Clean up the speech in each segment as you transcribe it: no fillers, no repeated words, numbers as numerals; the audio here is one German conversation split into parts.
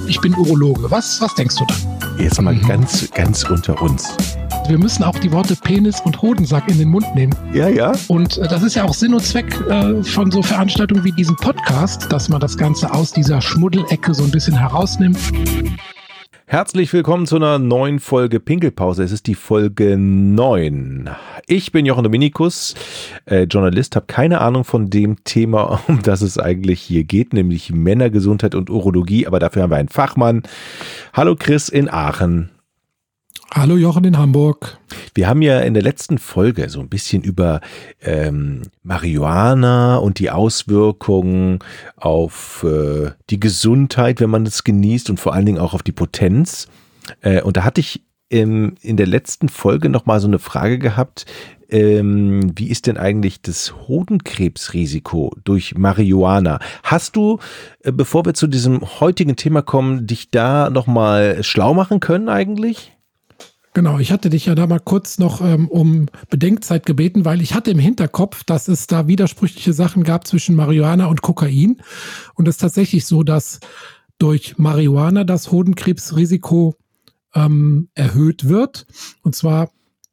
ich bin Urologe. Was denkst du da? Jetzt mal ganz unter uns. Wir müssen auch die Worte Penis und Hodensack in den Mund nehmen. Ja. Und das ist ja auch Sinn und Zweck von so Veranstaltungen wie diesem Podcast, dass man das Ganze aus dieser Schmuddelecke so ein bisschen herausnimmt. Herzlich willkommen zu einer neuen Folge Pinkelpause. Es ist die Folge 9. Ich bin Jochen Dominikus, Journalist, habe keine Ahnung von dem Thema, um das es eigentlich hier geht, nämlich Männergesundheit und Urologie, aber dafür haben wir einen Fachmann. Hallo Chris in Aachen. Hallo Jochen in Hamburg. Wir haben ja in der letzten Folge so ein bisschen über Marihuana und die Auswirkungen auf die Gesundheit, wenn man es genießt, und vor allen Dingen auch auf die Potenz. Und da hatte ich in der letzten Folge nochmal so eine Frage gehabt, wie ist denn eigentlich das Hodenkrebsrisiko durch Marihuana? Hast du, bevor wir zu diesem heutigen Thema kommen, dich da nochmal schlau machen können eigentlich? Genau, ich hatte dich ja da mal kurz noch um Bedenkzeit gebeten, weil ich hatte im Hinterkopf, dass es da widersprüchliche Sachen gab zwischen Marihuana und Kokain. Und es ist tatsächlich so, dass durch Marihuana das Hodenkrebsrisiko erhöht wird. Und zwar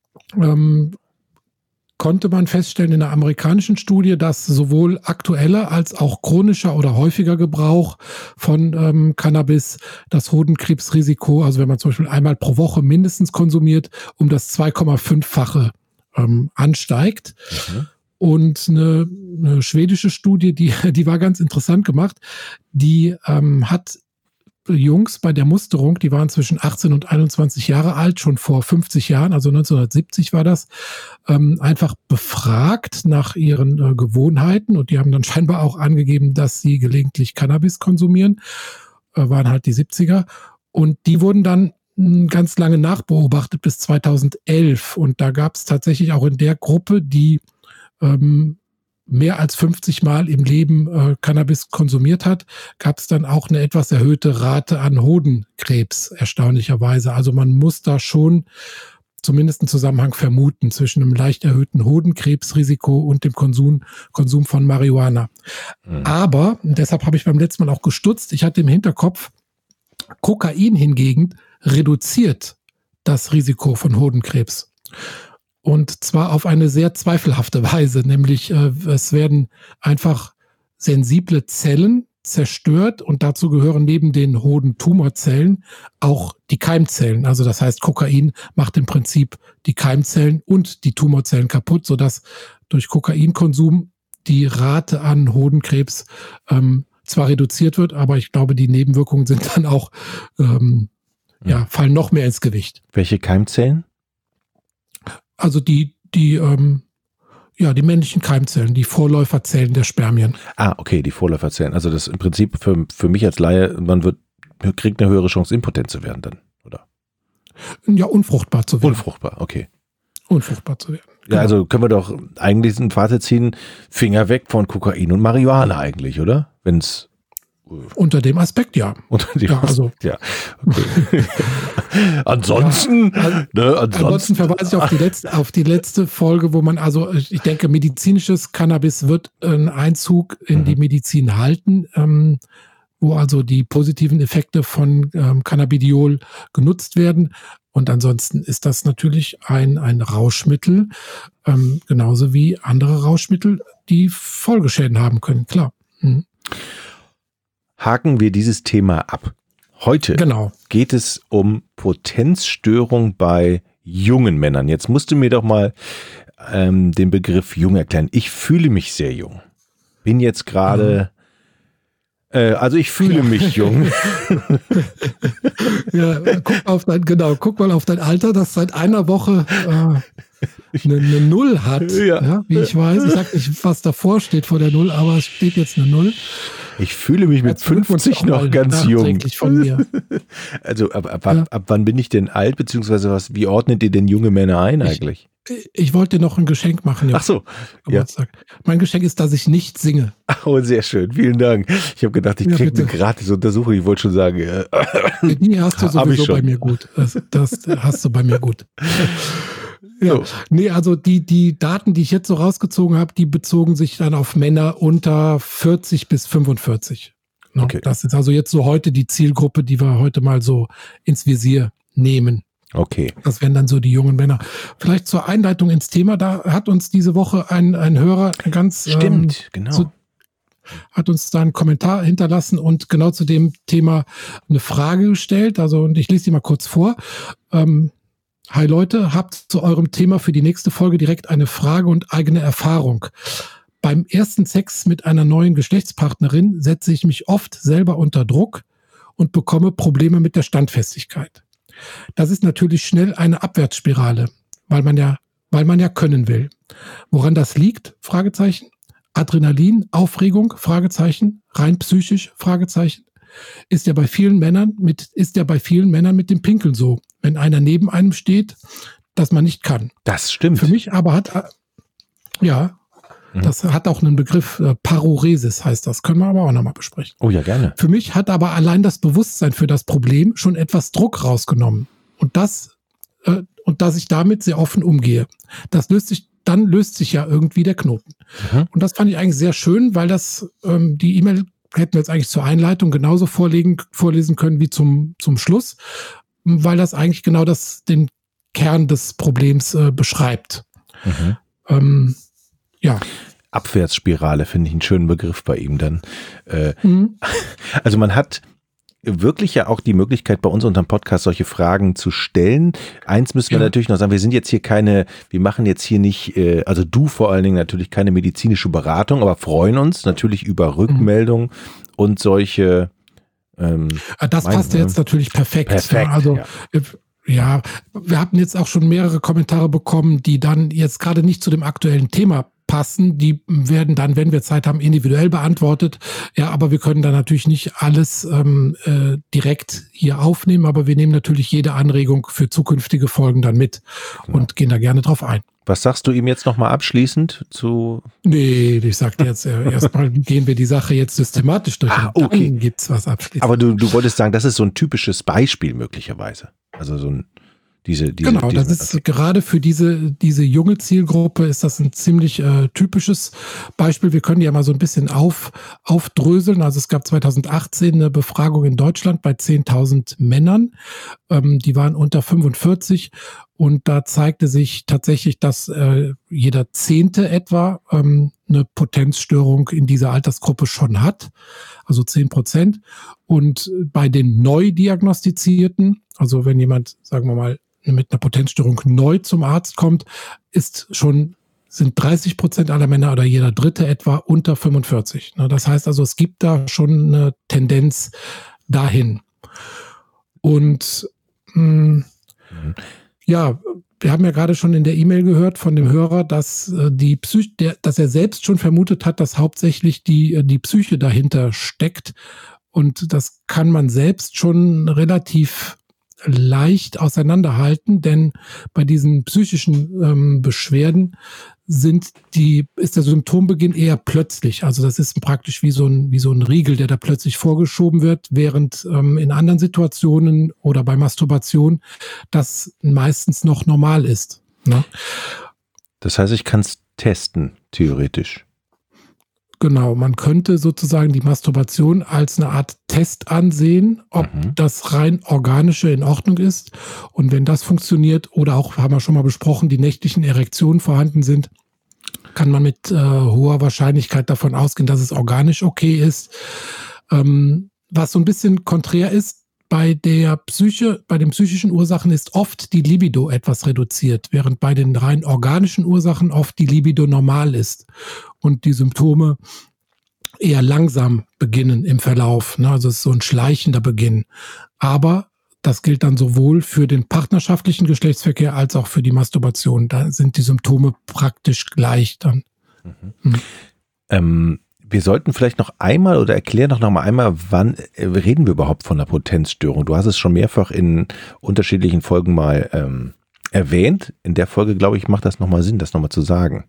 konnte man feststellen in einer amerikanischen Studie, dass sowohl aktueller als auch chronischer oder häufiger Gebrauch von Cannabis das Hodenkrebsrisiko, also wenn man zum Beispiel einmal pro Woche mindestens konsumiert, um das 2,5-fache ansteigt. Mhm. Und eine schwedische Studie, die war ganz interessant gemacht, die hat Jungs bei der Musterung, die waren zwischen 18 und 21 Jahre alt, schon vor 50 Jahren, also 1970 war das, einfach befragt nach ihren Gewohnheiten, und die haben dann scheinbar auch angegeben, dass sie gelegentlich Cannabis konsumieren, waren halt die 70er, und die wurden dann ganz lange nachbeobachtet bis 2011, und da gab es tatsächlich auch in der Gruppe, die mehr als 50 Mal im Leben Cannabis konsumiert hat, gab es dann auch eine etwas erhöhte Rate an Hodenkrebs, erstaunlicherweise. Also man muss da schon zumindest einen Zusammenhang vermuten zwischen einem leicht erhöhten Hodenkrebsrisiko und dem Konsum von Marihuana. Mhm. Aber, und deshalb habe ich beim letzten Mal auch gestutzt, ich hatte im Hinterkopf, Kokain hingegen reduziert das Risiko von Hodenkrebs. Und zwar auf eine sehr zweifelhafte Weise, nämlich es werden einfach sensible Zellen zerstört, und dazu gehören neben den Hodentumorzellen auch die Keimzellen. Also das heißt, Kokain macht im Prinzip die Keimzellen und die Tumorzellen kaputt, sodass durch Kokainkonsum die Rate an Hodenkrebs zwar reduziert wird, aber ich glaube, die Nebenwirkungen sind dann auch, fallen noch mehr ins Gewicht. Welche Keimzellen? Also die männlichen Keimzellen, die Vorläuferzellen der Spermien. Ah, okay, die Vorläuferzellen. Also das im Prinzip für mich als Laie, kriegt eine höhere Chance, impotent zu werden dann, oder? Ja, unfruchtbar zu werden. Unfruchtbar, okay. Unfruchtbar zu werden. Genau. Ja, also können wir doch eigentlich ein Fazit ziehen, Finger weg von Kokain und Marihuana eigentlich, oder? Wenn's unter dem Aspekt, ja. Unter dem Aspekt, ja. Okay. Ansonsten verweise ich auf die letzte Folge, wo man ich denke, medizinisches Cannabis wird einen Einzug in die Medizin halten, wo also die positiven Effekte von Cannabidiol genutzt werden. Und ansonsten ist das natürlich ein Rauschmittel, genauso wie andere Rauschmittel, die Folgeschäden haben können, klar. Mhm. Haken wir dieses Thema ab. Heute geht es um Potenzstörung bei jungen Männern. Jetzt musst du mir doch mal den Begriff jung erklären. Ich fühle mich sehr jung. Bin jetzt gerade, ich fühle mich jung. Ja, guck mal auf dein Alter, das seit einer Woche eine Null hat, ja, wie ich weiß. Ich sag nicht, was davor steht vor der Null, aber es steht jetzt eine Null. Ich fühle mich mit 50 noch ganz jung. Von mir. Also ab wann bin ich denn alt, beziehungsweise wie ordnet ihr denn junge Männer ein eigentlich? Ich wollte dir noch ein Geschenk machen. Ach so. Ja. Mein Geschenk ist, dass ich nicht singe. Oh, sehr schön. Vielen Dank. Ich habe gedacht, ich kriege eine gratis Untersuchung. Ich wollte schon sagen, die hast du sowieso bei mir gut. Das hast du bei mir gut. Ja, so. Nee, also die Daten, die ich jetzt so rausgezogen habe, die bezogen sich dann auf Männer unter 40 bis 45. Ne? Okay. Das ist also jetzt so heute die Zielgruppe, die wir heute mal so ins Visier nehmen. Okay. Das wären dann so die jungen Männer. Vielleicht zur Einleitung ins Thema, da hat uns diese Woche ein Hörer ganz Genau. hat uns da einen Kommentar hinterlassen und genau zu dem Thema eine Frage gestellt. Also, und ich lese die mal kurz vor. Hi Leute, habt zu eurem Thema für die nächste Folge direkt eine Frage und eigene Erfahrung. Beim ersten Sex mit einer neuen Geschlechtspartnerin setze ich mich oft selber unter Druck und bekomme Probleme mit der Standfestigkeit. Das ist natürlich schnell eine Abwärtsspirale, weil man ja können will. Woran das liegt? Fragezeichen. Adrenalin, Aufregung, Fragezeichen, rein psychisch, Fragezeichen, ist ja bei vielen Männern mit dem Pinkeln so, wenn einer neben einem steht, dass man nicht kann. Das stimmt. Für mich aber das hat auch einen Begriff, Paruresis heißt das, können wir aber auch nochmal besprechen. Oh ja, gerne. Für mich hat aber allein das Bewusstsein für das Problem schon etwas Druck rausgenommen und dass ich damit sehr offen umgehe. Dann löst sich ja irgendwie der Knoten. Und das fand ich eigentlich sehr schön, weil das die E-Mail hätten wir jetzt eigentlich zur Einleitung genauso vorlesen können wie zum Schluss, weil das eigentlich genau den Kern des Problems beschreibt. Abwärtsspirale finde ich einen schönen Begriff bei ihm dann. Also man hat wirklich ja auch die Möglichkeit, bei uns unterm Podcast solche Fragen zu stellen. Eins müssen wir natürlich noch sagen, wir machen jetzt hier nicht, also du vor allen Dingen natürlich keine medizinische Beratung, aber freuen uns natürlich über Rückmeldungen und solche. Das passt ja jetzt natürlich perfekt. Also ja, wir hatten jetzt auch schon mehrere Kommentare bekommen, die dann jetzt gerade nicht zu dem aktuellen Thema passen. Die werden dann, wenn wir Zeit haben, individuell beantwortet. Ja, aber wir können da natürlich nicht alles direkt hier aufnehmen, aber wir nehmen natürlich jede Anregung für zukünftige Folgen dann mit und gehen da gerne drauf ein. Was sagst du ihm jetzt nochmal abschließend zu? Nee, ich sagte jetzt erstmal gehen wir die Sache jetzt systematisch durch. Okay. Dann gibt's was abschließend. Aber du wolltest sagen, das ist so ein typisches Beispiel möglicherweise. Also so ein das ist gerade für diese junge Zielgruppe ist das ein ziemlich typisches Beispiel. Wir können ja mal so ein bisschen aufdröseln. Also es gab 2018 eine Befragung in Deutschland bei 10.000 Männern. Die waren unter 45 und da zeigte sich tatsächlich, dass jeder 10. etwa eine Potenzstörung in dieser Altersgruppe schon hat. Also 10%. Und bei den neu diagnostizierten, also wenn jemand, sagen wir mal, mit einer Potenzstörung neu zum Arzt kommt, sind 30% aller Männer oder jeder Dritte etwa unter 45. Das heißt also, es gibt da schon eine Tendenz dahin. Und wir haben ja gerade schon in der E-Mail gehört von dem Hörer, dass dass er selbst schon vermutet hat, dass hauptsächlich die Psyche dahinter steckt. Und das kann man selbst schon relativ leicht auseinanderhalten, denn bei diesen psychischen Beschwerden ist der Symptombeginn eher plötzlich. Also das ist praktisch wie so ein Riegel, der da plötzlich vorgeschoben wird, während in anderen Situationen oder bei Masturbation das meistens noch normal ist. Ne? Das heißt, ich kann es testen, theoretisch. Genau, man könnte sozusagen die Masturbation als eine Art Test ansehen, ob das rein organische in Ordnung ist. Und wenn das funktioniert oder auch, haben wir schon mal besprochen, die nächtlichen Erektionen vorhanden sind, kann man mit hoher Wahrscheinlichkeit davon ausgehen, dass es organisch okay ist. Was so ein bisschen konträr ist, bei den psychischen Ursachen ist oft die Libido etwas reduziert, während bei den rein organischen Ursachen oft die Libido normal ist und die Symptome eher langsam beginnen im Verlauf. Ne? Also es ist so ein schleichender Beginn. Aber das gilt dann sowohl für den partnerschaftlichen Geschlechtsverkehr als auch für die Masturbation. Da sind die Symptome praktisch gleich dann. Wir sollten vielleicht noch einmal oder erklären noch mal einmal, wann reden wir überhaupt von einer Potenzstörung? Du hast es schon mehrfach in unterschiedlichen Folgen mal erwähnt. In der Folge, glaube ich, macht das nochmal Sinn, das nochmal zu sagen.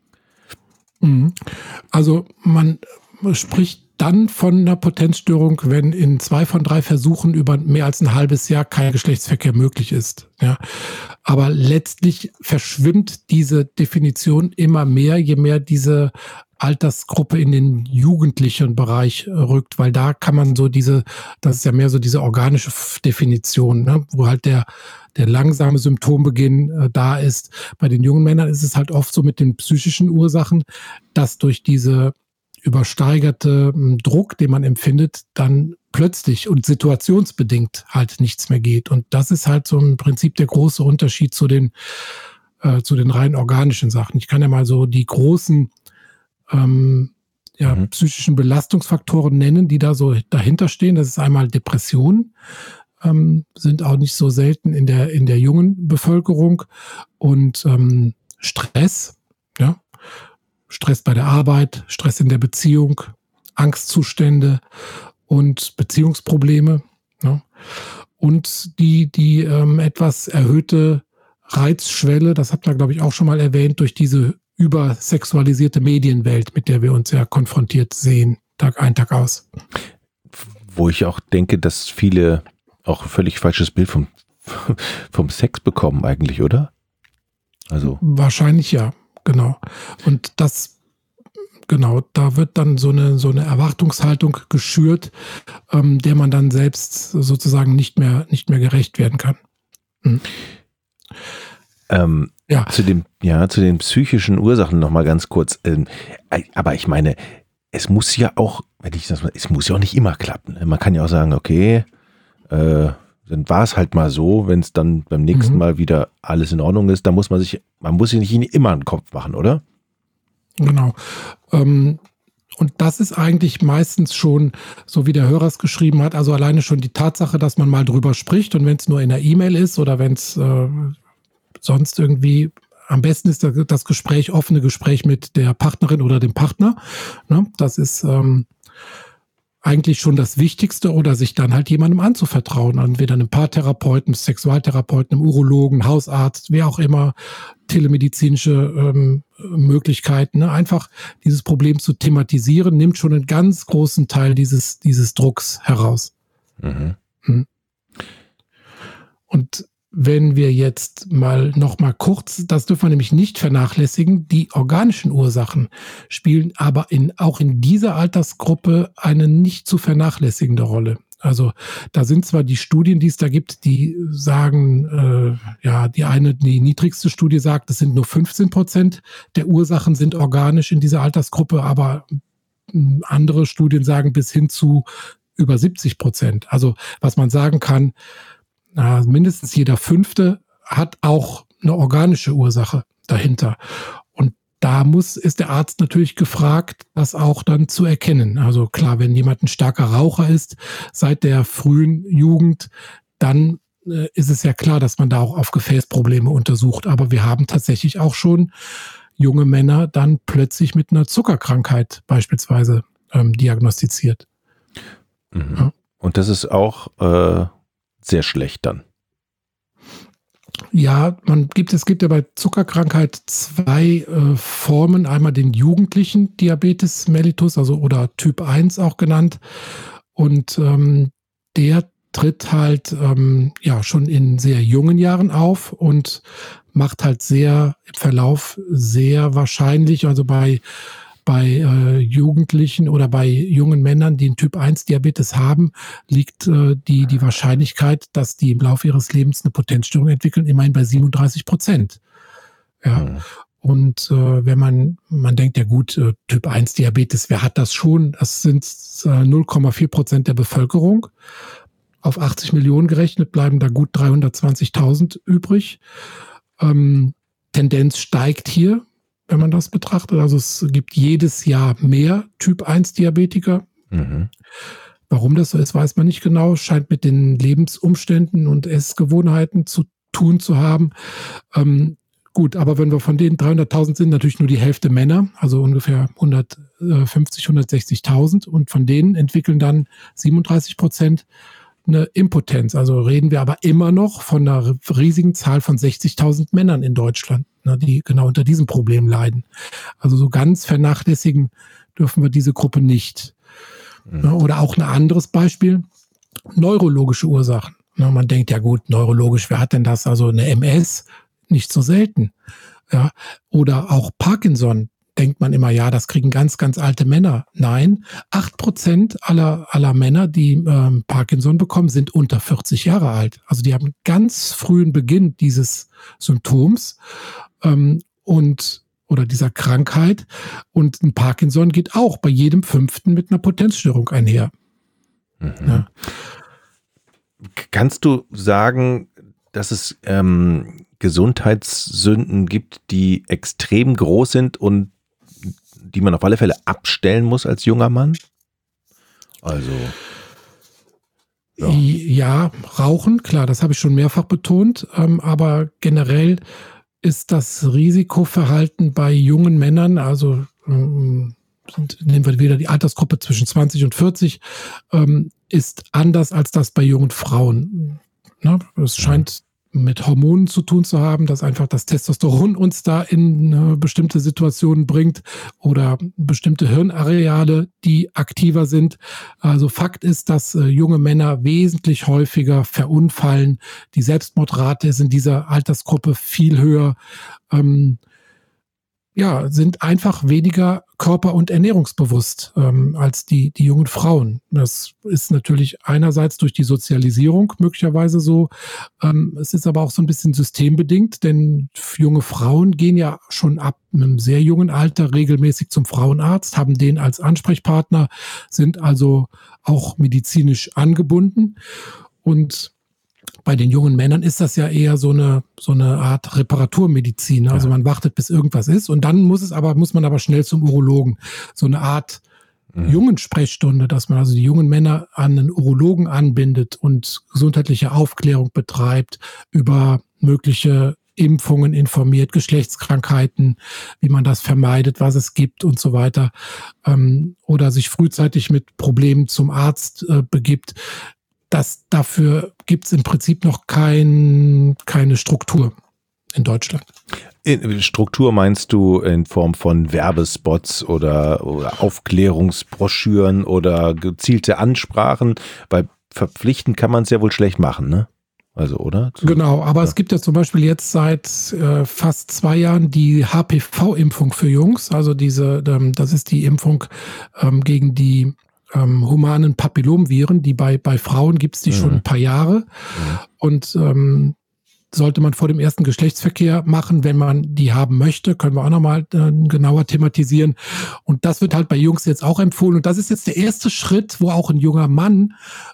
Also man spricht dann von einer Potenzstörung, wenn in 2 von 3 Versuchen über mehr als ein halbes Jahr kein Geschlechtsverkehr möglich ist. Ja. Aber letztlich verschwimmt diese Definition immer mehr, je mehr diese Altersgruppe in den jugendlichen Bereich rückt, weil da kann man das ist ja mehr so diese organische Definition, ne, wo halt der langsame Symptombeginn da ist. Bei den jungen Männern ist es halt oft so mit den psychischen Ursachen, dass durch diese übersteigerte Druck, den man empfindet, dann plötzlich und situationsbedingt halt nichts mehr geht. Und das ist halt so im Prinzip der große Unterschied zu den rein organischen Sachen. Ich kann ja mal so die großen psychischen Belastungsfaktoren nennen, die da so dahinter stehen. Das ist einmal Depressionen, sind auch nicht so selten in der jungen Bevölkerung, und Stress, ja, Stress bei der Arbeit, Stress in der Beziehung, Angstzustände und Beziehungsprobleme, ja, und die etwas erhöhte Reizschwelle, das habt ihr, glaube ich, auch schon mal erwähnt, durch diese übersexualisierte Medienwelt, mit der wir uns ja konfrontiert sehen, Tag ein, Tag aus. Wo ich auch denke, dass viele auch ein völlig falsches Bild vom Sex bekommen eigentlich, oder? Also wahrscheinlich ja, genau. Und da wird dann so eine Erwartungshaltung geschürt, der man dann selbst sozusagen nicht mehr gerecht werden kann. Zu den psychischen Ursachen noch mal ganz kurz. Aber ich meine, es muss ja auch nicht immer klappen. Man kann ja auch sagen, okay, dann war es halt mal so, wenn es dann beim nächsten Mal wieder alles in Ordnung ist, dann muss man sich nicht immer einen Kopf machen, oder? Genau. Und das ist eigentlich meistens schon, so wie der Hörer es geschrieben hat, also alleine schon die Tatsache, dass man mal drüber spricht, und wenn es nur in der E-Mail ist oder wenn es sonst irgendwie, am besten ist das offene Gespräch mit der Partnerin oder dem Partner. Ne? Das ist eigentlich schon das Wichtigste, oder sich dann halt jemandem anzuvertrauen, entweder einem Paartherapeuten, Sexualtherapeuten, einem Urologen, Hausarzt, wer auch immer, telemedizinische Möglichkeiten. Ne? Einfach dieses Problem zu thematisieren, nimmt schon einen ganz großen Teil dieses Drucks heraus. Und wenn wir jetzt noch mal kurz, das dürfen wir nämlich nicht vernachlässigen, die organischen Ursachen spielen aber auch in dieser Altersgruppe eine nicht zu vernachlässigende Rolle. Also da sind zwar die Studien, die es da gibt, die sagen, die niedrigste Studie sagt, es sind nur 15% der Ursachen sind organisch in dieser Altersgruppe, aber andere Studien sagen bis hin zu über 70%. Also was man sagen kann, mindestens jeder 5. hat auch eine organische Ursache dahinter. Und da ist der Arzt natürlich gefragt, das auch dann zu erkennen. Also klar, wenn jemand ein starker Raucher ist, seit der frühen Jugend, dann ist es ja klar, dass man da auch auf Gefäßprobleme untersucht. Aber wir haben tatsächlich auch schon junge Männer dann plötzlich mit einer Zuckerkrankheit beispielsweise diagnostiziert. Ja. Und das ist auch sehr schlecht dann. Ja, es gibt ja bei Zuckerkrankheit 2 Formen. Einmal den jugendlichen Diabetes mellitus, also oder Typ 1 auch genannt. Und der tritt halt schon in sehr jungen Jahren auf und macht halt im Verlauf sehr wahrscheinlich, also bei Jugendlichen oder bei jungen Männern, die einen Typ-1-Diabetes haben, liegt die Wahrscheinlichkeit, dass die im Laufe ihres Lebens eine Potenzstörung entwickeln, immerhin bei 37%. Ja. Und wenn man denkt, ja gut, Typ-1-Diabetes, wer hat das schon? Das sind 0,4% der Bevölkerung. Auf 80 Millionen gerechnet bleiben da gut 320.000 übrig. Tendenz steigt hier, wenn man das betrachtet. Also es gibt jedes Jahr mehr Typ-1-Diabetiker. Warum das so ist, weiß man nicht genau. Scheint mit den Lebensumständen und Essgewohnheiten zu tun zu haben. Gut, aber wenn wir von den 300.000 sind, natürlich nur die Hälfte Männer, also ungefähr 150.000, 160.000. Und von denen entwickeln dann 37% eine Impotenz. Also reden wir aber immer noch von einer riesigen Zahl von 60.000 Männern in Deutschland, die genau unter diesem Problem leiden. Also so ganz vernachlässigen dürfen wir diese Gruppe nicht. Oder auch ein anderes Beispiel, neurologische Ursachen. Man denkt, ja gut, neurologisch, wer hat denn das? Also eine MS, nicht so selten. Ja. Oder auch Parkinson, denkt man immer, ja, das kriegen ganz, ganz alte Männer. Nein, 8% aller Männer, die Parkinson bekommen, sind unter 40 Jahre alt. Also die haben einen ganz frühen Beginn dieses Symptoms oder dieser Krankheit. Und ein Parkinson geht auch bei jedem 5. mit einer Potenzstörung einher. Mhm. Ja. Kannst du sagen, dass es Gesundheitssünden gibt, die extrem groß sind und die man auf alle Fälle abstellen muss als junger Mann? Also ja, Rauchen, klar, das habe ich schon mehrfach betont, aber generell ist das Risikoverhalten bei jungen Männern, also nehmen wir wieder die Altersgruppe zwischen 20 und 40, ist anders als das bei jungen Frauen. Ne? Es scheint mit Hormonen zu tun zu haben, dass einfach das Testosteron uns da in bestimmte Situationen bringt oder bestimmte Hirnareale, die aktiver sind. Also Fakt ist, dass junge Männer wesentlich häufiger verunfallen. Die Selbstmordrate ist in dieser Altersgruppe viel höher. Sind einfach weniger körper- und ernährungsbewusst als die jungen Frauen. Das ist natürlich einerseits durch die Sozialisierung möglicherweise so. Es ist aber auch so ein bisschen systembedingt, denn junge Frauen gehen ja schon ab einem sehr jungen Alter regelmäßig zum Frauenarzt, haben den als Ansprechpartner, sind also auch medizinisch angebunden. Und bei den jungen Männern ist das ja eher so eine Art Reparaturmedizin. Also man wartet, bis irgendwas ist und dann muss man aber schnell zum Urologen. So eine Art jungen Sprechstunde, dass man also die jungen Männer an einen Urologen anbindet und gesundheitliche Aufklärung betreibt, über mögliche Impfungen informiert, Geschlechtskrankheiten, wie man das vermeidet, was es gibt und so weiter. Oder sich frühzeitig mit Problemen zum Arzt begibt. Dafür gibt es im Prinzip noch keine Struktur in Deutschland. Struktur meinst du in Form von Werbespots oder Aufklärungsbroschüren oder gezielte Ansprachen? Weil verpflichtend kann man es ja wohl schlecht machen, ne? Also, oder? Genau, aber es gibt ja zum Beispiel jetzt seit fast 2 Jahren die HPV-Impfung für Jungs. Also das ist die Impfung gegen die humanen Papillomviren, die bei Frauen gibt es die schon ein paar Jahre. Und sollte man vor dem ersten Geschlechtsverkehr machen, wenn man die haben möchte, können wir auch nochmal genauer thematisieren. Und das wird halt bei Jungs jetzt auch empfohlen. Und das ist jetzt der erste Schritt, wo auch ein junger Mann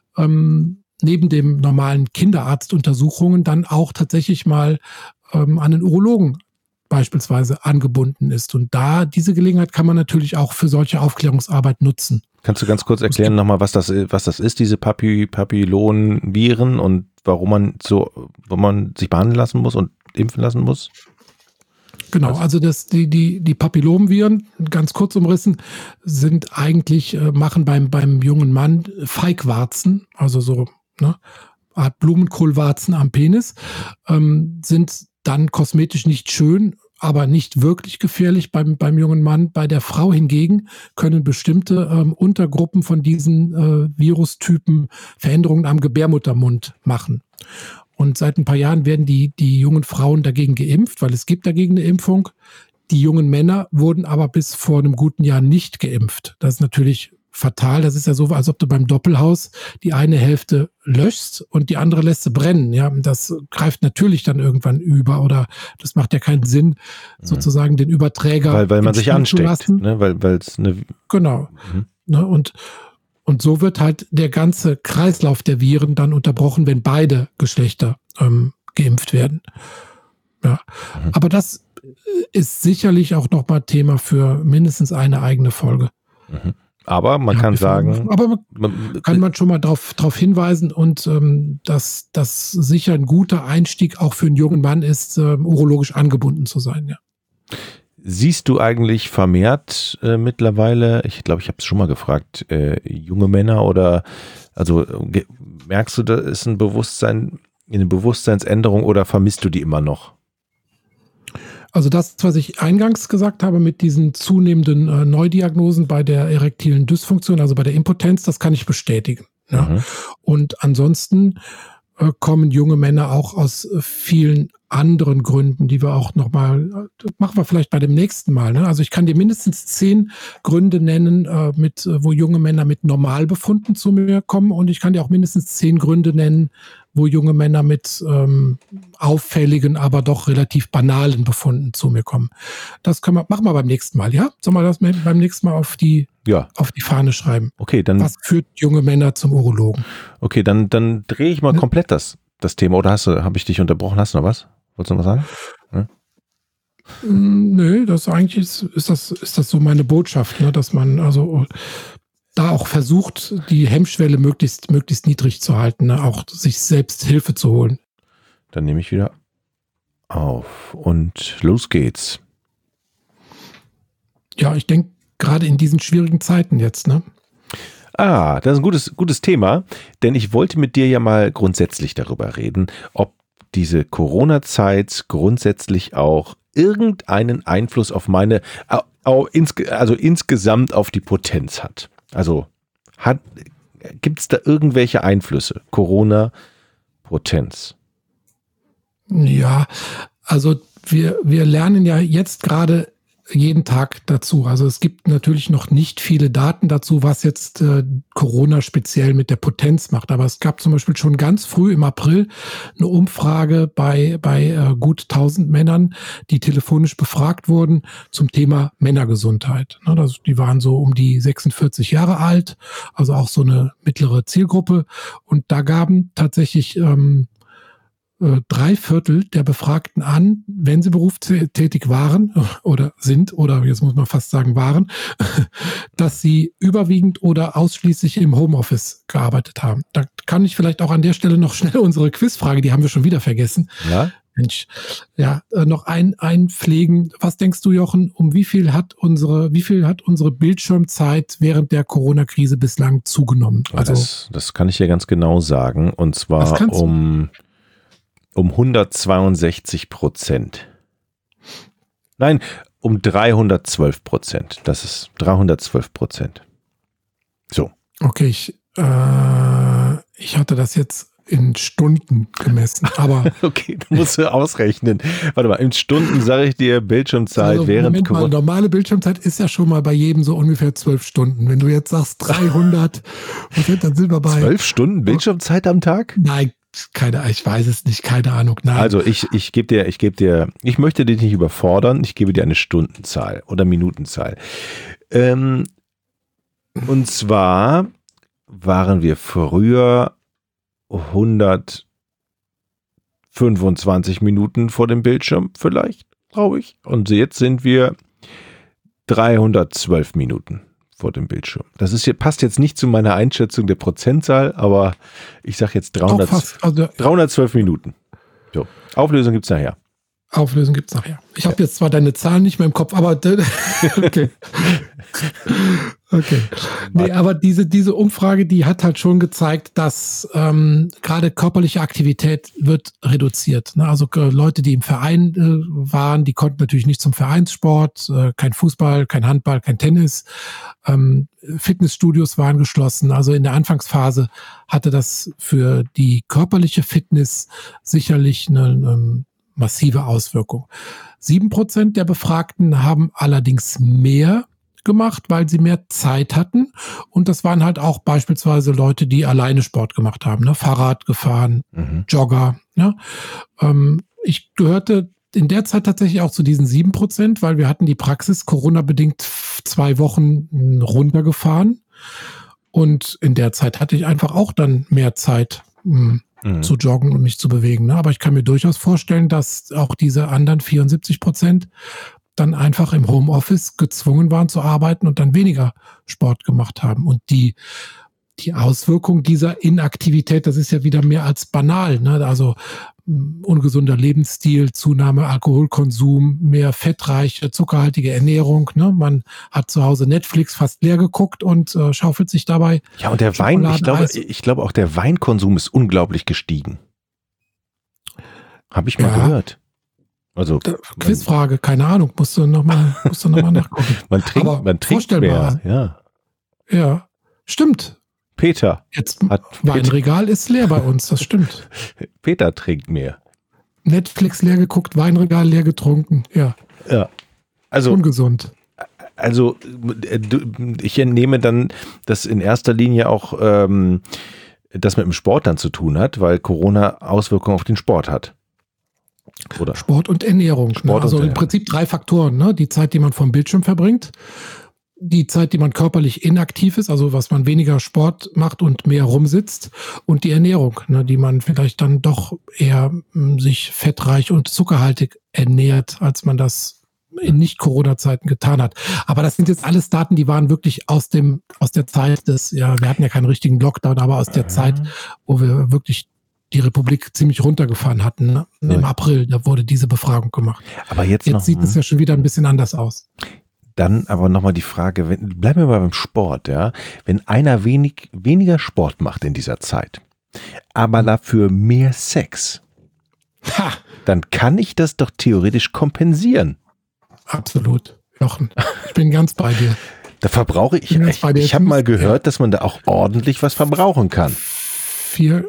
neben dem normalen Kinderarztuntersuchungen dann auch tatsächlich mal an einen Urologen beispielsweise angebunden ist. Und diese Gelegenheit kann man natürlich auch für solche Aufklärungsarbeit nutzen. Kannst du ganz kurz erklären nochmal, was das ist, diese Papillonviren und warum man sich behandeln lassen muss und impfen lassen muss? Genau, also die Papillomviren, ganz kurz umrissen, sind eigentlich, machen beim jungen Mann Feigwarzen, also so Art Blumenkohlwarzen am Penis, sind dann kosmetisch nicht schön, aber nicht wirklich gefährlich beim jungen Mann. Bei der Frau hingegen können bestimmte Untergruppen von diesen Virustypen Veränderungen am Gebärmuttermund machen. Und seit ein paar Jahren werden die jungen Frauen dagegen geimpft, weil es gibt dagegen eine Impfung. Die jungen Männer wurden aber bis vor einem guten Jahr nicht geimpft. Das ist natürlich fatal. Das ist ja so, als ob du beim Doppelhaus die eine Hälfte löschst und die andere lässt sie brennen. Ja, das greift natürlich dann irgendwann über oder das macht ja keinen Sinn, sozusagen den Überträger weil man sich ansteckt, ne? Weil es eine genau. Ne? Und so wird halt der ganze Kreislauf der Viren dann unterbrochen, wenn beide Geschlechter geimpft werden. Ja, aber das ist sicherlich auch nochmal Thema für mindestens eine eigene Folge. Aber man kann sagen... Aber kann man schon mal darauf hinweisen und dass das sicher ein guter Einstieg auch für einen jungen Mann ist, urologisch angebunden zu sein. Ja. Siehst du eigentlich vermehrt mittlerweile, ich glaube, ich habe es schon mal gefragt, junge Männer oder, also merkst du, da ist eine Bewusstseinsänderung oder vermisst du die immer noch? Also das, was ich eingangs gesagt habe mit diesen zunehmenden Neudiagnosen bei der erektilen Dysfunktion, also bei der Impotenz, das kann ich bestätigen. Ja. Und ansonsten kommen junge Männer auch aus vielen anderen Gründen, die wir auch nochmal, machen wir vielleicht bei dem nächsten Mal. Ne? Also ich kann dir mindestens 10 Gründe nennen, wo junge Männer mit Normalbefunden zu mir kommen, und ich kann dir auch mindestens 10 Gründe nennen, wo junge Männer mit auffälligen, aber doch relativ banalen Befunden zu mir kommen. Das machen wir beim nächsten Mal, ja? Sollen wir das beim nächsten Mal auf die Fahne schreiben? Okay, dann. Was führt junge Männer zum Urologen? Okay, dann drehe ich mal komplett das Thema. Oder habe ich dich unterbrochen? Hast du noch was? Wolltest du noch was sagen? Ja? Nö, das eigentlich ist das so meine Botschaft, ne? Dass man also da auch versucht, die Hemmschwelle möglichst niedrig zu halten, ne? Auch sich selbst Hilfe zu holen. Dann nehme ich wieder auf und los geht's. Ja, ich denke, gerade in diesen schwierigen Zeiten jetzt, ne? Das ist ein gutes Thema, denn ich wollte mit dir ja mal grundsätzlich darüber reden, ob diese Corona-Zeit grundsätzlich auch irgendeinen Einfluss auf insgesamt auf die Potenz hat. Also gibt es da irgendwelche Einflüsse? Corona, Potenz. Ja, also wir lernen ja jetzt gerade jeden Tag dazu. Also es gibt natürlich noch nicht viele Daten dazu, was jetzt Corona speziell mit der Potenz macht. Aber es gab zum Beispiel schon ganz früh im April eine Umfrage bei gut 1000 Männern, die telefonisch befragt wurden zum Thema Männergesundheit. Die waren so um die 46 Jahre alt, also auch so eine mittlere Zielgruppe. Und da gaben tatsächlich 3/4 der Befragten an, wenn sie berufstätig waren oder sind, oder jetzt muss man fast sagen waren, dass sie überwiegend oder ausschließlich im Homeoffice gearbeitet haben. Da kann ich vielleicht auch an der Stelle noch schnell unsere Quizfrage, die haben wir schon wieder vergessen. Ja? Mensch, noch einpflegen. Was denkst du, Jochen, wie viel hat unsere Bildschirmzeit während der Corona-Krise bislang zugenommen? Also, das kann ich dir ganz genau sagen, und zwar um 162%. Nein, um 312%. Das ist 312%. So. Okay, ich hatte das jetzt in Stunden gemessen, aber okay, du musst du ausrechnen. Warte mal, in Stunden sage ich dir Bildschirmzeit also während Corona. Normale Bildschirmzeit ist ja schon mal bei jedem so ungefähr 12 Stunden. Wenn du jetzt sagst 300, dann sind wir bei 12 Stunden Bildschirmzeit am Tag? Nein. Ich weiß es nicht, keine Ahnung. Nein. Also ich möchte dich nicht überfordern, ich gebe dir eine Stundenzahl oder Minutenzahl. Und zwar waren wir früher 125 Minuten vor dem Bildschirm vielleicht, glaube ich. Und jetzt sind wir 312 Minuten vor dem Bildschirm. Passt jetzt nicht zu meiner Einschätzung der Prozentzahl, aber ich sage jetzt 312 Minuten. So, Auflösung gibt es nachher. Ich habe jetzt zwar deine Zahlen nicht mehr im Kopf, aber okay. Okay. Nee, aber diese Umfrage, die hat halt schon gezeigt, dass gerade körperliche Aktivität wird reduziert. Ne? Also Leute, die im Verein waren, die konnten natürlich nicht zum Vereinssport, kein Fußball, kein Handball, kein Tennis. Fitnessstudios waren geschlossen. Also in der Anfangsphase hatte das für die körperliche Fitness sicherlich eine massive Auswirkung. 7% der Befragten haben allerdings mehr gemacht, weil sie mehr Zeit hatten. Und das waren halt auch beispielsweise Leute, die alleine Sport gemacht haben, ne? Fahrrad gefahren, Jogger. Ne? Ich gehörte in der Zeit tatsächlich auch zu diesen 7%, weil wir hatten die Praxis Corona-bedingt 2 Wochen runtergefahren. Und in der Zeit hatte ich einfach auch dann mehr Zeit zu joggen und mich zu bewegen. Ne? Aber ich kann mir durchaus vorstellen, dass auch diese anderen 74% dann einfach im Homeoffice gezwungen waren zu arbeiten und dann weniger Sport gemacht haben. Und die Auswirkung dieser Inaktivität, das ist ja wieder mehr als banal. Ne? Also ungesunder Lebensstil, Zunahme Alkoholkonsum, mehr fettreiche, zuckerhaltige Ernährung. Ne? Man hat zu Hause Netflix fast leer geguckt und schaufelt sich dabei. Ja, und der Wein, ich glaube auch der Weinkonsum ist unglaublich gestiegen. Habe ich mal gehört. Also Quizfrage, keine Ahnung, musst du noch mal nachgucken. man trinkt mehr. Ja, stimmt. Peter. Weinregal ist leer bei uns, das stimmt. Peter trinkt mehr. Netflix leer geguckt, Weinregal leer getrunken. Ja. Ja. Also, ungesund. Also ich entnehme dann, dass in erster Linie auch das mit dem Sport dann zu tun hat, weil Corona Auswirkungen auf den Sport hat. Oder? Sport und Ernährung. Sport also und im Prinzip 3 Faktoren. Ne? Die Zeit, die man vom Bildschirm verbringt, die Zeit, die man körperlich inaktiv ist, also was man weniger Sport macht und mehr rumsitzt, und die Ernährung, ne, die man vielleicht dann doch eher sich fettreich und zuckerhaltig ernährt, als man das in Nicht-Corona-Zeiten getan hat. Aber das sind jetzt alles Daten, die waren wirklich aus der Zeit wir hatten ja keinen richtigen Lockdown, aber aus der Zeit, wo wir wirklich die Republik ziemlich runtergefahren hatten. Ne? Im April, da wurde diese Befragung gemacht. Aber jetzt sieht es ja schon wieder ein bisschen anders aus. Dann aber nochmal die Frage, bleiben wir mal beim Sport, ja. Wenn einer weniger Sport macht in dieser Zeit, aber dafür mehr Sex, dann kann ich das doch theoretisch kompensieren. Absolut, Jochen. Ich bin ganz bei dir. Da verbrauche ich echt. Ich habe mal gehört, dass man da auch ordentlich was verbrauchen kann. 4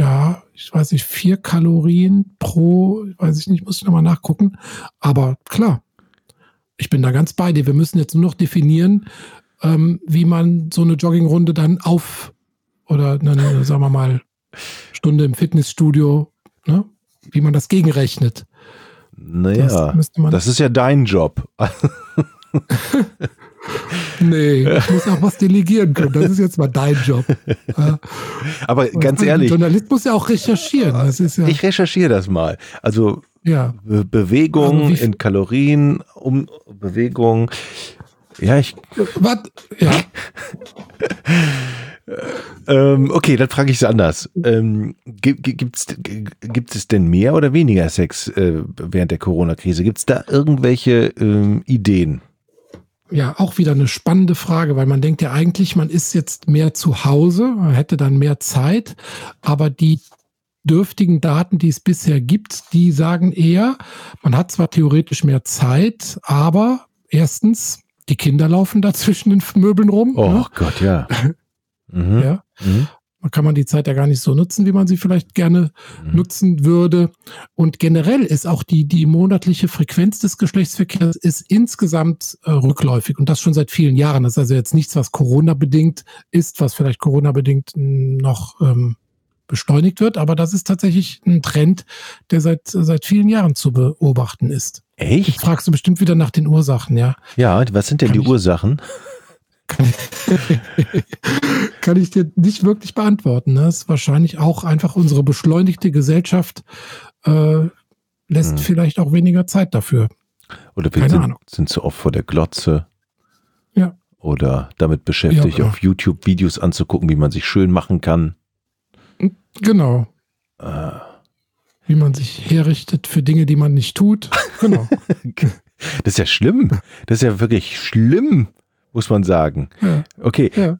Kalorien pro, weiß ich nicht, muss ich nochmal nachgucken. Aber klar, ich bin da ganz bei dir. Wir müssen jetzt nur noch definieren, wie man so eine Joggingrunde dann oder eine, sagen wir mal, Stunde im Fitnessstudio, ne, wie man das gegenrechnet. Naja, das ist ja dein Job. Nee, ich muss auch was delegieren können. Das ist jetzt mal dein Job. Aber ganz ehrlich. Ein Journalist muss ja auch recherchieren. Das ist ja, ich recherchiere das mal. Also Bewegung in Kalorien, Bewegung. Ja, Was? Ja. Okay, dann frage ich es anders. Gibt es denn mehr oder weniger Sex während der Corona-Krise? Gibt es da irgendwelche Ideen? Ja, auch wieder eine spannende Frage, weil man denkt ja eigentlich, man ist jetzt mehr zu Hause, man hätte dann mehr Zeit, aber die dürftigen Daten, die es bisher gibt, die sagen eher, man hat zwar theoretisch mehr Zeit, aber erstens, die Kinder laufen da zwischen den Möbeln rum. Oh ne? Gott, ja. Ja. Man kann die Zeit ja gar nicht so nutzen, wie man sie vielleicht gerne nutzen würde. Und generell ist auch die monatliche Frequenz des Geschlechtsverkehrs ist insgesamt rückläufig. Und das schon seit vielen Jahren. Das ist also jetzt nichts, was Corona-bedingt ist, was vielleicht Corona-bedingt noch beschleunigt wird. Aber das ist tatsächlich ein Trend, der seit vielen Jahren zu beobachten ist. Echt? Jetzt fragst du bestimmt wieder nach den Ursachen, ja? Ja, was sind denn die Ursachen? Kann ich dir nicht wirklich beantworten. Ne? Das ist wahrscheinlich auch einfach unsere beschleunigte Gesellschaft lässt vielleicht auch weniger Zeit dafür. Oder wir sind zu oft vor der Glotze. Ja. Oder damit beschäftigt, auf YouTube Videos anzugucken, wie man sich schön machen kann. Genau. Wie man sich herrichtet für Dinge, die man nicht tut. Genau. Das ist ja schlimm. Das ist ja wirklich schlimm, muss man sagen. Ja. Okay. Ja.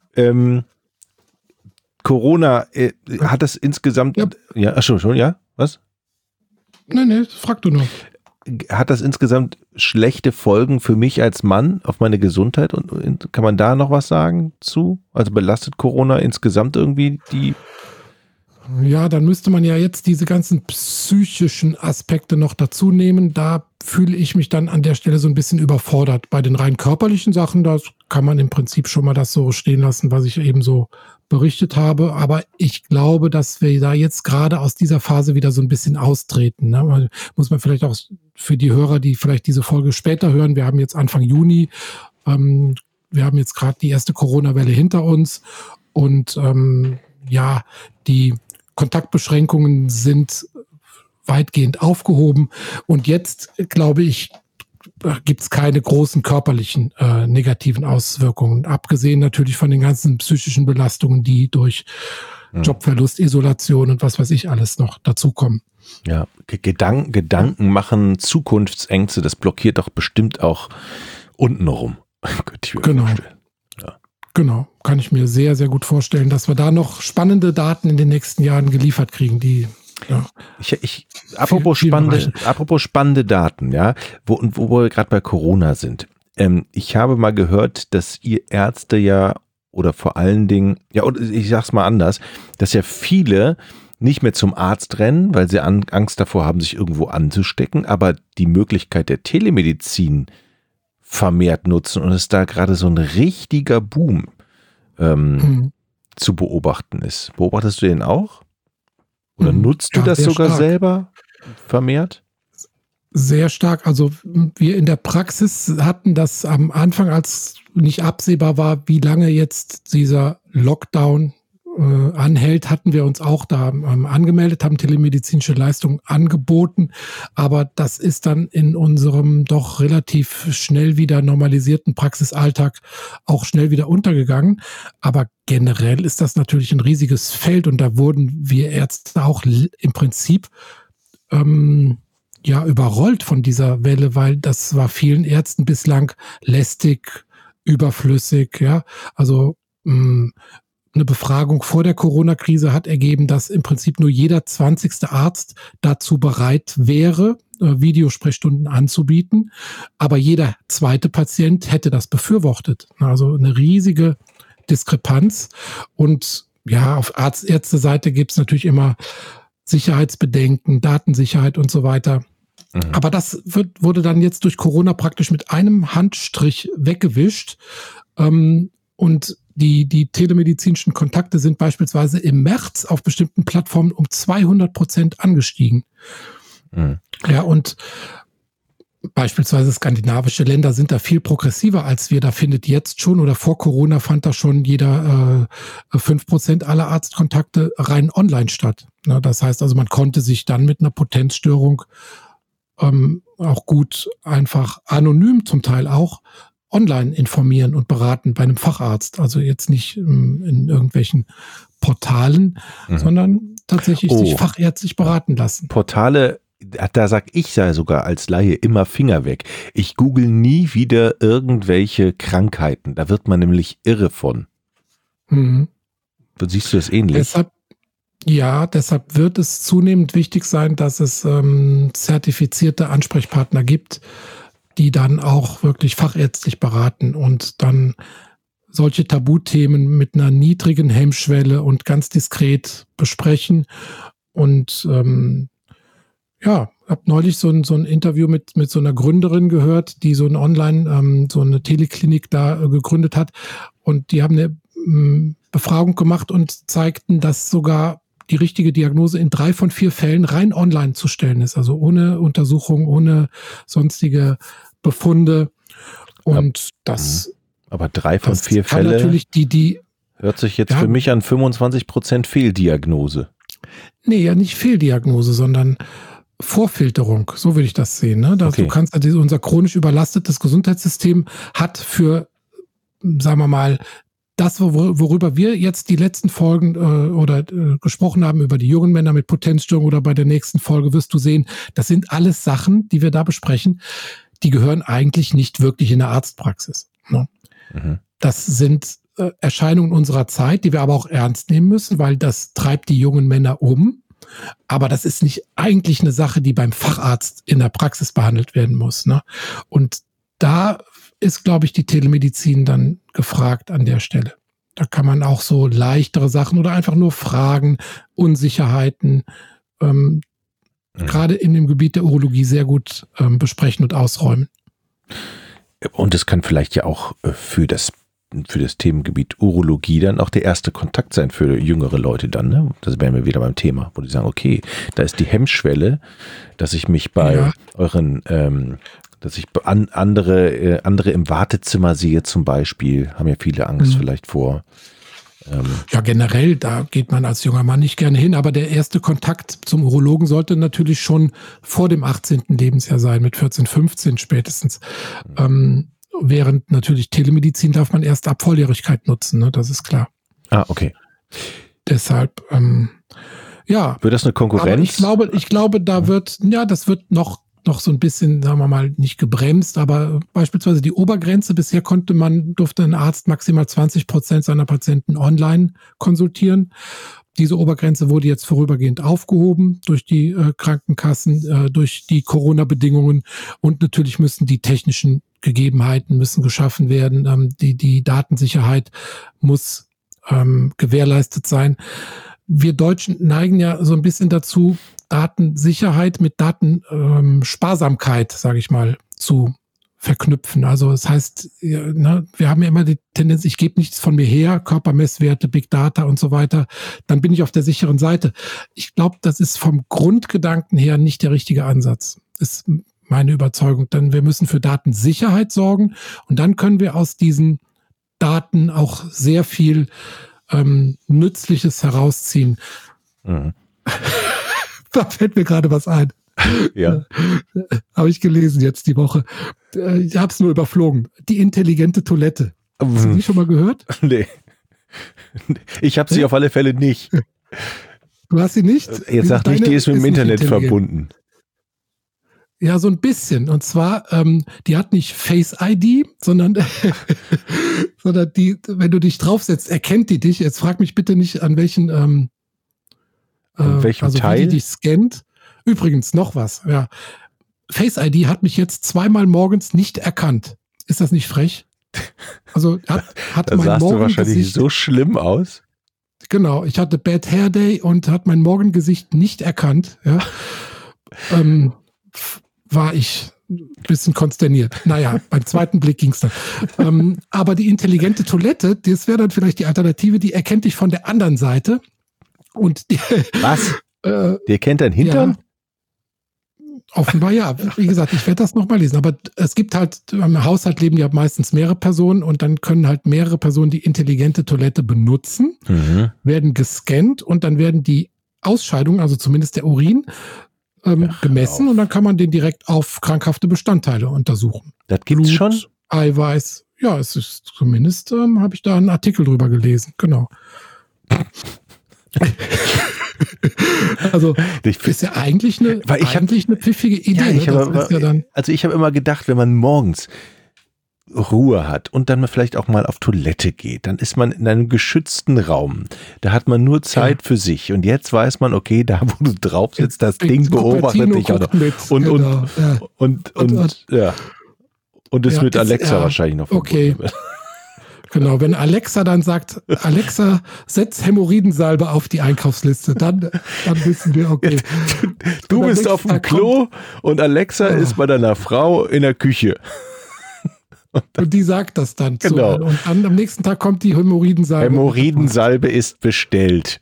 Corona, hat das insgesamt... Ja, schon, ja? Was? Nee, frag du nur. Hat das insgesamt schlechte Folgen für mich als Mann auf meine Gesundheit? Und kann man da noch was sagen zu? Also belastet Corona insgesamt irgendwie die... Ja, dann müsste man ja jetzt diese ganzen psychischen Aspekte noch dazu nehmen. Da fühle ich mich dann an der Stelle so ein bisschen überfordert. Bei den rein körperlichen Sachen, da kann man im Prinzip schon mal das so stehen lassen, was ich eben so berichtet habe. Aber ich glaube, dass wir da jetzt gerade aus dieser Phase wieder so ein bisschen austreten. Ne? Muss man vielleicht auch für die Hörer, die vielleicht diese Folge später hören, wir haben jetzt Anfang Juni, wir haben jetzt gerade die erste Corona-Welle hinter uns und die Kontaktbeschränkungen sind weitgehend aufgehoben und jetzt, glaube ich, gibt es keine großen körperlichen negativen Auswirkungen, abgesehen natürlich von den ganzen psychischen Belastungen, die durch Jobverlust, Isolation und was weiß ich alles noch dazukommen. Ja, Gedanken machen, Zukunftsängste, das blockiert doch bestimmt auch untenrum. Könnte ich mir vorstellen. Genau, kann ich mir sehr, sehr gut vorstellen, dass wir da noch spannende Daten in den nächsten Jahren geliefert kriegen, die apropos spannende Daten, ja, wo wir gerade bei Corona sind. Ich habe mal gehört, dass ihr Ärzte oder vor allen Dingen, und ich sag's mal anders, dass ja viele nicht mehr zum Arzt rennen, weil sie Angst davor haben, sich irgendwo anzustecken, aber die Möglichkeit der Telemedizin vermehrt nutzen und es da gerade so ein richtiger Boom zu beobachten ist. Beobachtest du den auch? Oder nutzt du das sogar selber vermehrt? Sehr stark. Also wir in der Praxis hatten das am Anfang, als nicht absehbar war, wie lange jetzt dieser Lockdown anhält, hatten wir uns auch da angemeldet, haben telemedizinische Leistungen angeboten, aber das ist dann in unserem doch relativ schnell wieder normalisierten Praxisalltag auch schnell wieder untergegangen. Aber generell ist das natürlich ein riesiges Feld und da wurden wir Ärzte auch im Prinzip überrollt von dieser Welle, weil das war vielen Ärzten bislang lästig, überflüssig, ja, also eine Befragung vor der Corona-Krise hat ergeben, dass im Prinzip nur jeder 20. Arzt dazu bereit wäre, Videosprechstunden anzubieten, aber jeder zweite Patient hätte das befürwortet. Also eine riesige Diskrepanz und ja, auf Ärzteseite gibt es natürlich immer Sicherheitsbedenken, Datensicherheit und so weiter. Aber das wurde dann jetzt durch Corona praktisch mit einem Handstrich weggewischt. Und die telemedizinischen Kontakte sind beispielsweise im März auf bestimmten Plattformen um 200% angestiegen. Ja, und beispielsweise skandinavische Länder sind da viel progressiver als wir. Da findet jetzt schon oder vor Corona fand da schon jeder 5% aller Arztkontakte rein online statt. Das heißt also, man konnte sich dann mit einer Potenzstörung auch gut einfach anonym zum Teil auch online informieren und beraten bei einem Facharzt. Also jetzt nicht in irgendwelchen Portalen, sondern tatsächlich sich fachärztlich beraten lassen. Portale, da sag ich ja sogar als Laie immer Finger weg. Ich google nie wieder irgendwelche Krankheiten. Da wird man nämlich irre von. Siehst du das ähnlich? Deshalb wird es zunehmend wichtig sein, dass es zertifizierte Ansprechpartner gibt, die dann auch wirklich fachärztlich beraten und dann solche Tabuthemen mit einer niedrigen Hemmschwelle und ganz diskret besprechen. Und habe neulich so ein Interview mit so einer Gründerin gehört, die so ein Online, so eine Teleklinik da gegründet hat. Und die haben eine Befragung gemacht und zeigten, dass sogar die richtige Diagnose in 3 von 4 Fällen rein online zu stellen ist. Also ohne Untersuchung, ohne sonstige Befunde. Und das. Aber 3 von 4 Fälle. Natürlich die hört sich jetzt für mich an 25% Fehldiagnose. Nee, ja nicht Fehldiagnose, sondern Vorfilterung. So würde ich das sehen. Ne? Du kannst, unser chronisch überlastetes Gesundheitssystem hat für, sagen wir mal, das, worüber wir jetzt die letzten Folgen gesprochen haben, über die jungen Männer mit Potenzstörung oder bei der nächsten Folge wirst du sehen, das sind alles Sachen, die wir da besprechen, die gehören eigentlich nicht wirklich in der Arztpraxis. Ne? Das sind Erscheinungen unserer Zeit, die wir aber auch ernst nehmen müssen, weil das treibt die jungen Männer um. Aber das ist nicht eigentlich eine Sache, die beim Facharzt in der Praxis behandelt werden muss. Ne? Und da ist, glaube ich, die Telemedizin dann gefragt an der Stelle. Da kann man auch so leichtere Sachen oder einfach nur Fragen, Unsicherheiten, gerade in dem Gebiet der Urologie sehr gut besprechen und ausräumen. Und es kann vielleicht ja auch für das Themengebiet Urologie dann auch der erste Kontakt sein für jüngere Leute dann, ne? Das wären wir wieder beim Thema, wo die sagen, okay, da ist die Hemmschwelle, dass ich mich bei euren, dass ich andere im Wartezimmer sehe zum Beispiel, haben ja viele Angst vielleicht vor. Ja, generell, da geht man als junger Mann nicht gerne hin, aber der erste Kontakt zum Urologen sollte natürlich schon vor dem 18. Lebensjahr sein, mit 14, 15 spätestens. Während natürlich Telemedizin darf man erst ab Volljährigkeit nutzen, ne? Das ist klar. Ah, okay. Deshalb, Wird das eine Konkurrenz? Aber ich glaube, das wird noch so ein bisschen, sagen wir mal, nicht gebremst, aber beispielsweise die Obergrenze, bisher durfte ein Arzt maximal 20% seiner Patienten online konsultieren. Diese Obergrenze wurde jetzt vorübergehend aufgehoben durch die Krankenkassen, durch die Corona-Bedingungen und natürlich müssen die technischen Gegebenheiten geschaffen werden. Die Datensicherheit muss gewährleistet sein. wir Deutschen neigen ja so ein bisschen dazu, Datensicherheit mit Datensparsamkeit, sage ich mal, zu verknüpfen. Also das heißt, wir haben ja immer die Tendenz, ich gebe nichts von mir her, Körpermesswerte, Big Data und so weiter, dann bin ich auf der sicheren Seite. Ich glaube, das ist vom Grundgedanken her nicht der richtige Ansatz. Das ist meine Überzeugung. Denn wir müssen für Datensicherheit sorgen und dann können wir aus diesen Daten auch sehr viel Nützliches herausziehen. Mhm. Da fällt mir gerade was ein. Ja. Habe ich gelesen jetzt die Woche. Ich habe es nur überflogen. Die intelligente Toilette. Hast du die schon mal gehört? Nee. Ich habe sie auf alle Fälle nicht. Du hast sie nicht? Jetzt sag nicht, die ist mit dem Internet verbunden. Ja, so ein bisschen. Und zwar, die hat nicht Face ID, sondern die, wenn du dich draufsetzt, erkennt die dich. Jetzt frag mich bitte nicht, an welchen an welchem Teil? Wie die dich scannt. Übrigens, noch was. Ja. Face ID hat mich jetzt 2-mal morgens nicht erkannt. Ist das nicht frech? Also hat da mein sahst du wahrscheinlich Morgengesicht so schlimm aus. Genau, ich hatte Bad Hair Day und hat mein Morgengesicht nicht erkannt. Ja. War ich ein bisschen konsterniert. Naja, beim zweiten Blick ging's dann. Aber die intelligente Toilette, das wäre dann vielleicht die Alternative, die erkennt dich von der anderen Seite. Und was? Die erkennt dein Hintern? Ja, offenbar ja. Wie gesagt, ich werde das nochmal lesen. Aber es gibt halt, im Haushalt leben ja meistens mehrere Personen und dann können halt mehrere Personen die intelligente Toilette benutzen, werden gescannt und dann werden die Ausscheidungen, also zumindest der Urin, gemessen und dann kann man den direkt auf krankhafte Bestandteile untersuchen. Das gibt's schon? Eiweiß. Ja, es ist zumindest, habe ich da einen Artikel drüber gelesen. Genau. Also ist ja eigentlich eine pfiffige Idee. Ich habe immer gedacht, wenn man morgens Ruhe hat und dann vielleicht auch mal auf Toilette geht, dann ist man in einem geschützten Raum. Da hat man nur Zeit für sich. Und jetzt weiß man, okay, da wo du drauf sitzt, das Ding beobachtet dich auch noch. Und es mit Alexa wahrscheinlich noch verbunden. Okay. Genau, wenn Alexa dann sagt, Alexa, setz Hämorrhoidensalbe auf die Einkaufsliste, dann wissen wir, okay. Du bist auf dem Klo und Alexa ist bei deiner Frau in der Küche. Und die sagt das dann. Genau. Und dann am nächsten Tag kommt die Hämorrhoidensalbe. Hämorrhoidensalbe ist bestellt.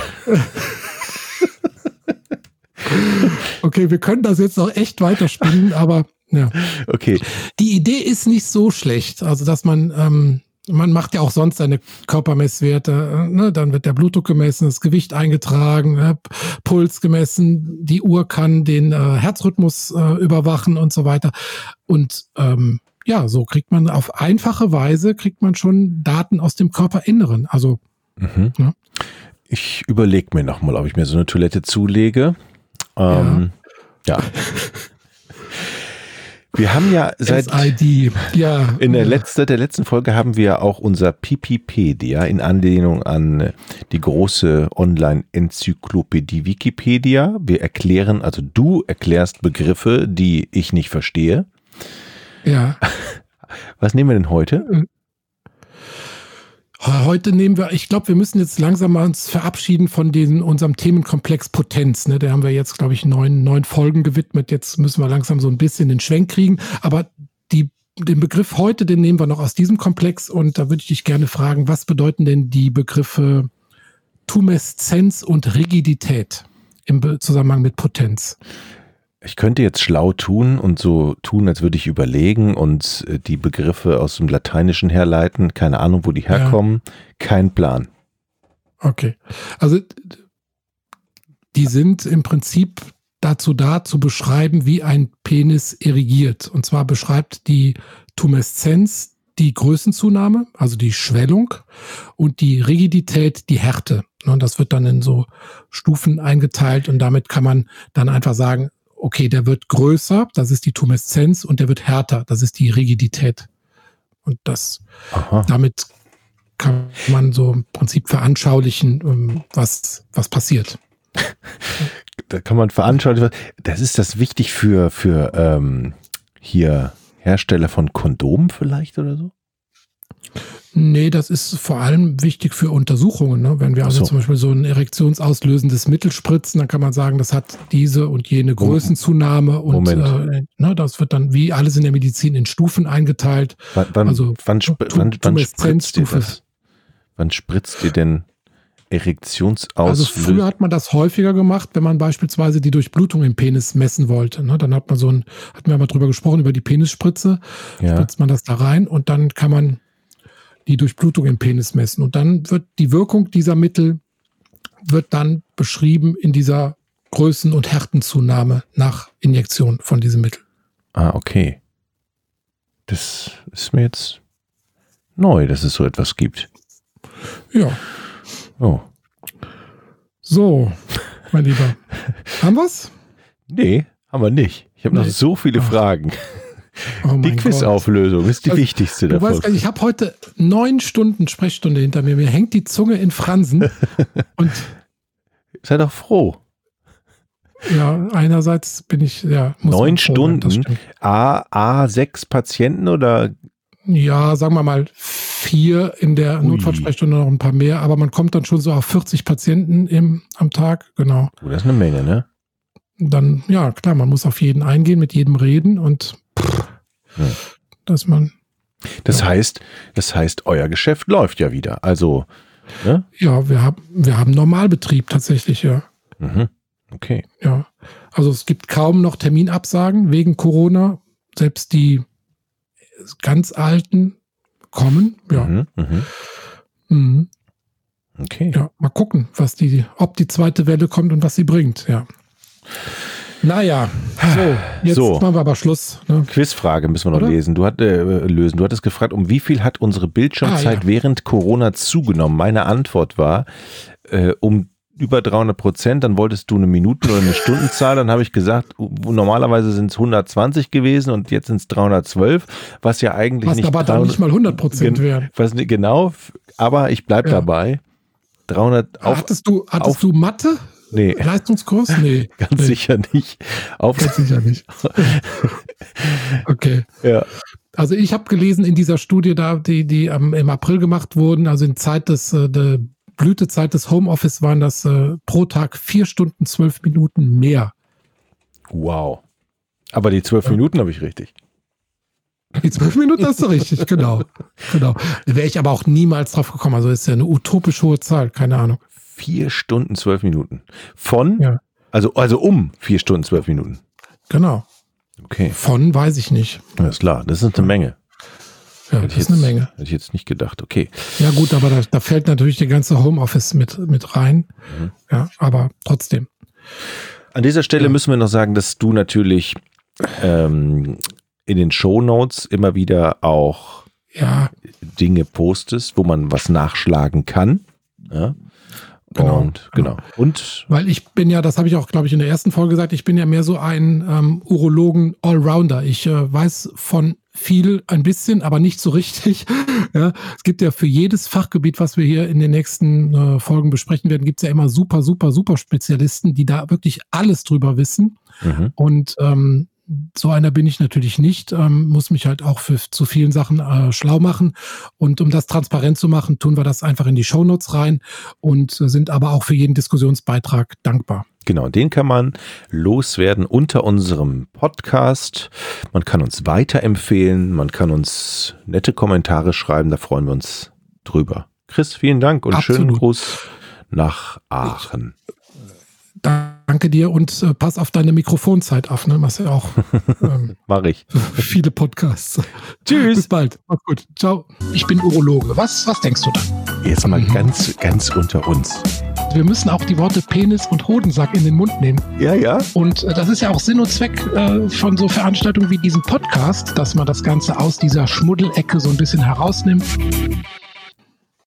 Okay, wir können das jetzt noch echt weiterspinnen, aber ja. Okay. Die Idee ist nicht so schlecht. Also, dass man macht ja auch sonst seine Körpermesswerte, ne? Dann wird der Blutdruck gemessen, das Gewicht eingetragen, Puls gemessen, die Uhr kann den Herzrhythmus überwachen und so weiter. Und so kriegt man auf einfache Weise schon Daten aus dem Körperinneren. Also ja. Ich überlege mir nochmal, ob ich mir so eine Toilette zulege. Ja. Wir haben ja in der letzten Folge haben wir auch unser Pipipedia in Anlehnung an die große Online-Enzyklopädie Wikipedia. Du erklärst Begriffe, die ich nicht verstehe. Ja. Was nehmen wir denn heute? Heute ich glaube, wir müssen jetzt langsam mal uns verabschieden von unserem Themenkomplex Potenz. Ne? Da haben wir jetzt, glaube ich, 9 Folgen gewidmet. Jetzt müssen wir langsam so ein bisschen den Schwenk kriegen. Aber den Begriff heute, den nehmen wir noch aus diesem Komplex. Und da würde ich dich gerne fragen, was bedeuten denn die Begriffe Tumeszenz und Rigidität im Zusammenhang mit Potenz? Ich könnte jetzt schlau tun und so tun, als würde ich überlegen und die Begriffe aus dem Lateinischen herleiten. Keine Ahnung, wo die herkommen. Ja. Kein Plan. Okay. Also die sind im Prinzip dazu da, zu beschreiben, wie ein Penis erigiert. Und zwar beschreibt die Tumeszenz die Größenzunahme, also die Schwellung, und die Rigidität, die Härte. Und das wird dann in so Stufen eingeteilt und damit kann man dann einfach sagen, okay, der wird größer, das ist die Tumeszenz, und der wird härter, das ist die Rigidität. Und damit kann man so im Prinzip veranschaulichen, was passiert. Da kann man veranschaulichen, ist das wichtig für hier Hersteller von Kondomen vielleicht oder so? Nee, das ist vor allem wichtig für Untersuchungen. Ne? Wenn wir also zum Beispiel so ein erektionsauslösendes Mittel spritzen, dann kann man sagen, das hat diese und jene Größenzunahme und das wird dann wie alles in der Medizin in Stufen eingeteilt. Wann spritzt ihr das? Wann spritzt ihr denn Erektionsauslösung? Also früher hat man das häufiger gemacht, wenn man beispielsweise die Durchblutung im Penis messen wollte. Ne? Dann hatten wir mal drüber gesprochen, über die Penisspritze. Ja. Spritzt man das da rein und dann kann man die Durchblutung im Penis messen. Und dann wird die Wirkung dieser Mittel wird dann beschrieben in dieser Größen- und Härtenzunahme nach Injektion von diesem Mittel. Ah, okay. Das ist mir jetzt neu, dass es so etwas gibt. Ja. Oh. So, mein Lieber. Haben wir's? Nee, haben wir nicht. Ich habe noch so viele Fragen. Oh die Quizauflösung ist die wichtigste davon. Du weißt gar nicht, ich habe heute 9 Stunden Sprechstunde hinter mir. Mir hängt die Zunge in Fransen. Und sei doch froh. Ja, einerseits bin ich, muss 9 Stunden? A 6 Patienten oder? Ja, sagen wir mal 4 in der Notfallsprechstunde, noch ein paar mehr. Aber man kommt dann schon so auf 40 Patienten am Tag. Genau. Oh, das ist eine Menge, ne? Dann, ja, klar, man muss auf jeden eingehen, mit jedem reden und dass man. Das heißt, euer Geschäft läuft ja wieder. Also, ne? Ja, wir haben Normalbetrieb tatsächlich, ja. Mhm. Okay. Ja. Also es gibt kaum noch Terminabsagen wegen Corona. Selbst die ganz Alten kommen. Ja. Mhm. Okay. Ja, mal gucken, ob die zweite Welle kommt und was sie bringt, ja. Naja, jetzt machen wir aber Schluss. Ne? Quizfrage müssen wir noch lösen. Du hattest gefragt, um wie viel hat unsere Bildschirmzeit während Corona zugenommen? Meine Antwort war, um über 300%, dann wolltest du eine Minuten- oder eine Stundenzahl, dann habe ich gesagt, normalerweise sind es 120 gewesen und jetzt sind es 312, was ja eigentlich was nicht... aber dann nicht mal 100% wären. Genau, aber ich bleibe dabei. 300 Hattest du Mathe? Nee. Leistungskurs? Nee. Ganz sicher nicht. Ganz sicher nicht. Okay. Ja. Also ich habe gelesen in dieser Studie, die im April gemacht wurden, also in der Blütezeit des Homeoffice waren das pro Tag 4 Stunden 12 Minuten mehr. Wow. Aber die 12 Minuten habe ich richtig. Die 12 Minuten hast du richtig, genau. Da wäre ich aber auch niemals drauf gekommen. Also ist ja eine utopisch hohe Zahl, keine Ahnung. 4 Stunden 12 Minuten. Also um 4 Stunden 12 Minuten. Genau. Okay. Von weiß ich nicht. Alles klar, das ist eine Menge. Ja, das ist eine Menge. Hätte ich jetzt nicht gedacht, okay. Ja gut, aber da fällt natürlich der ganze Homeoffice mit rein. Mhm. Ja, aber trotzdem. An dieser Stelle müssen wir noch sagen, dass du natürlich in den Shownotes immer wieder auch Dinge postest, wo man was nachschlagen kann. Ja. Genau. Und weil ich bin ja, das habe ich auch, glaube ich, in der ersten Folge gesagt, ich bin ja mehr so ein Urologen-Allrounder. Ich weiß von viel ein bisschen, aber nicht so richtig. Ja, es gibt ja für jedes Fachgebiet, was wir hier in den nächsten Folgen besprechen werden, gibt es ja immer super, super, super Spezialisten, die da wirklich alles drüber wissen. Mhm. Und so einer bin ich natürlich nicht, muss mich halt auch zu vielen Sachen schlau machen. Und um das transparent zu machen, tun wir das einfach in die Shownotes rein und sind aber auch für jeden Diskussionsbeitrag dankbar. Genau, den kann man loswerden unter unserem Podcast. Man kann uns weiterempfehlen, man kann uns nette Kommentare schreiben, da freuen wir uns drüber. Chris, vielen Dank und schönen Gruß nach Aachen. Danke dir und pass auf deine Mikrofonzeit auf, ne? Machst ja auch mach ich. Viele Podcasts. Tschüss. Bis bald. Mach's gut. Ciao. Ich bin Urologe. Was denkst du da? Jetzt mal ganz unter uns. Wir müssen auch die Worte Penis und Hodensack in den Mund nehmen. Ja. Und das ist ja auch Sinn und Zweck von so Veranstaltungen wie diesem Podcast, dass man das Ganze aus dieser Schmuddelecke so ein bisschen herausnimmt.